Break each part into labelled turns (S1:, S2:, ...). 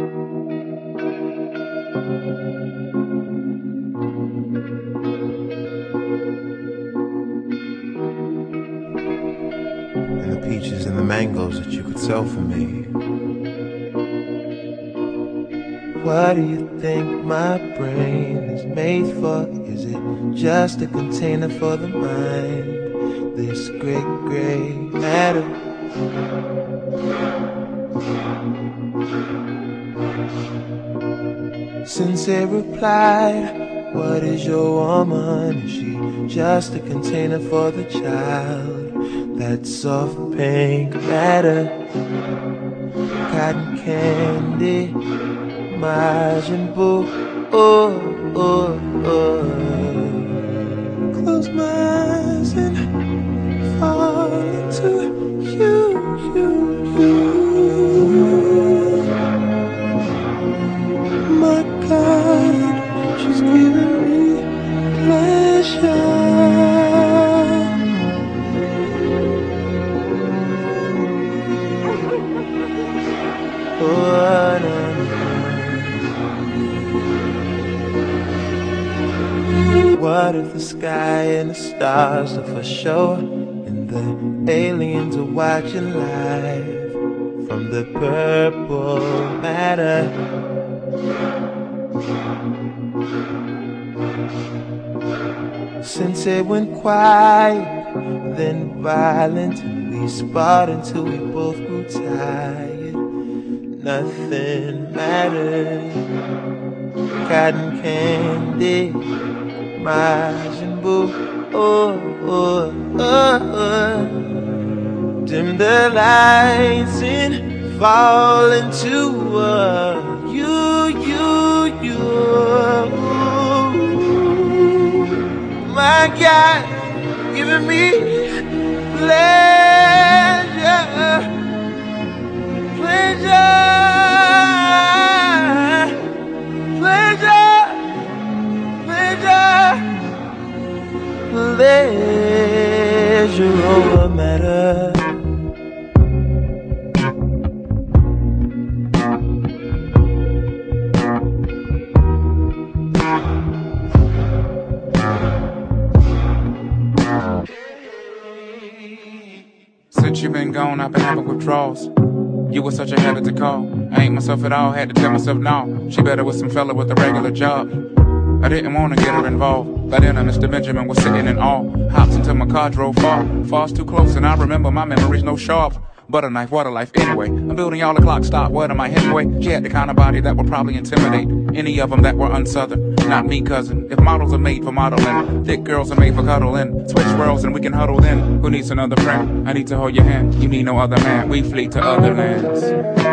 S1: And the peaches and the mangoes that you could sell for me. What do you think my brain is made for? Is it just a container for the mind? This great gray matter. Sincere replied, what is your woman? Is she just a container for the child? That soft pink matter, cotton candy, Majin Buu, oh, oh, oh. Close my eyes and fall into you. My God, she's giving me pleasure. What if the sky and the stars are for show, and the aliens are watching live from the purple matter? Since it went quiet, then violent, and we sparred until we both grew tired. Nothing mattered. Cotton candy, Majin Buu, oh, oh, oh, oh. Dim the lights and fall into you. My God, giving me pleasure. Pleasure over matter.
S2: Since you been gone, I've been having withdrawals. You were such a habit to call. I ain't myself at all, had to tell myself no. She better with some fella with a regular job. I didn't want to get her involved. By then, Mr. Benjamin was sitting in awe. Hopped into my car, drove far. Far's too close, and I remember my memories no sharp. Butter knife, water life, anyway. I'm building y'all a clock stop, what am I, Hemingway? She had the kind of body that would probably intimidate any of them that were unsouthern. Not me, cousin. If models are made for modeling, thick girls are made for cuddling. Switch worlds and we can huddle then. Who needs another friend? I need to hold your hand. You need no other man. We flee to other lands.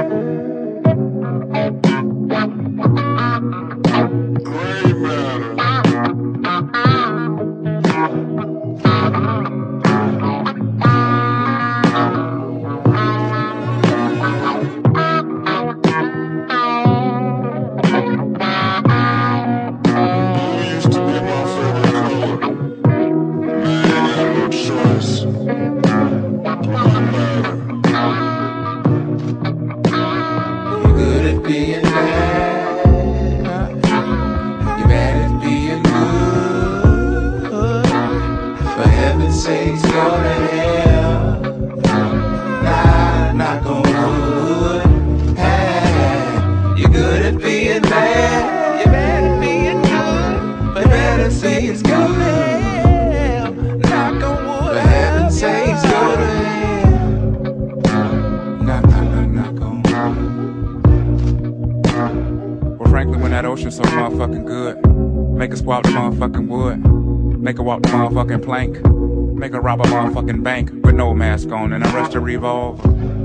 S2: So motherfucking good. Make her swap the motherfucking wood. Make her walk the motherfucking plank. Make her rob a motherfucking bank with no mask on and a rush to revolve.